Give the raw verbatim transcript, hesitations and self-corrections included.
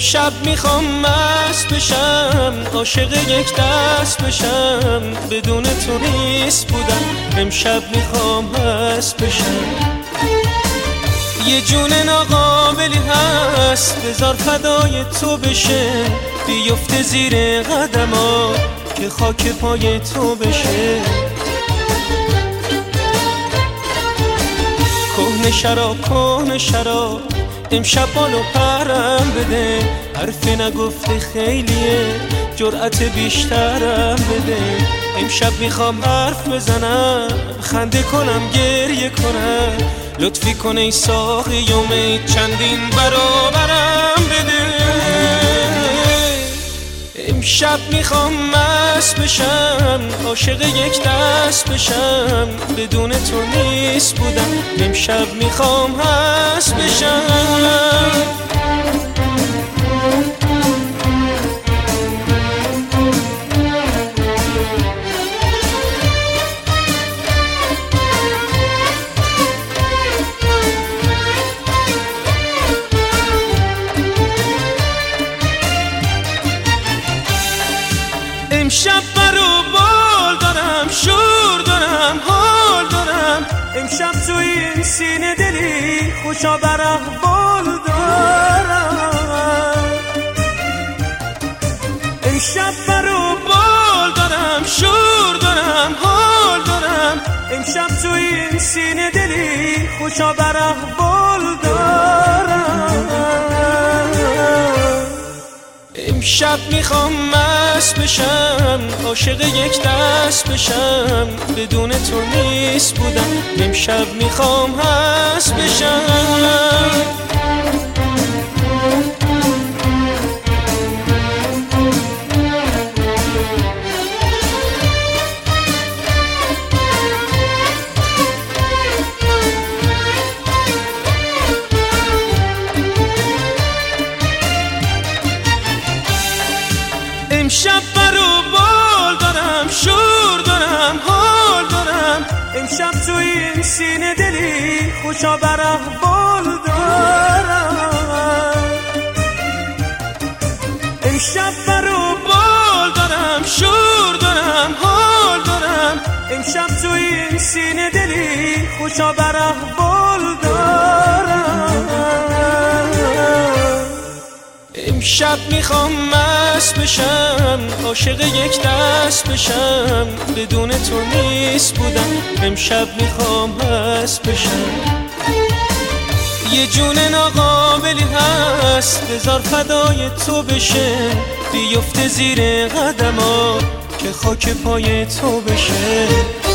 امشب میخوام مست بشم، عاشق یک دست بشم، بدون تو نیست بودم. امشب میخوام مست بشم. یه جون ناقابلی هست بذار فدای تو بشه، بیفته زیر قدمات که خاک پای تو بشه. کهنه شراب کهنه شراب امشب بالو پرم بده، حرف نگفته خیلیه جرأت بیشترم بده. امشب میخوام حرف بزنم، خنده کنم گریه کنم، لطفی کن ای ساقی امید چندین برابرم بده. امشب میخوام مست بشم، عاشق یک دست بشم، بدون تو نیست بودم. امشب میخوام مست بشم. امشب برو بال دارم، شور دارم، حال دارم. امشب تو این سینه دلی خوشا بر اقبال دارم. امشب برو بال دارم، شور دارم، حال دارم. امشب تو این سینه دلی خوشا بر اقبال دارم. امشب میخوام مست بشم، عاشق یک دست بشم، بدون تو نیست بودم. امشب میخوام مست بشم. امشب برو بال دارم، شور دارم، حال دارم. امشب تو این سینه دلی خوشا بر اقبال دارم. امشب برو بال دارم، شور دارم، حال دارم. امشب تو این سینه دلی خوشا بر اقبال دارم. امشب میخوام مست بشم، عاشق یک دست بشم، بدون تو نیست بودم. امشب میخوام مست بشم. یه جون ناقابلی هست بذار فدای تو بشه، بیفته زیر قدمات که خاک پای تو بشه.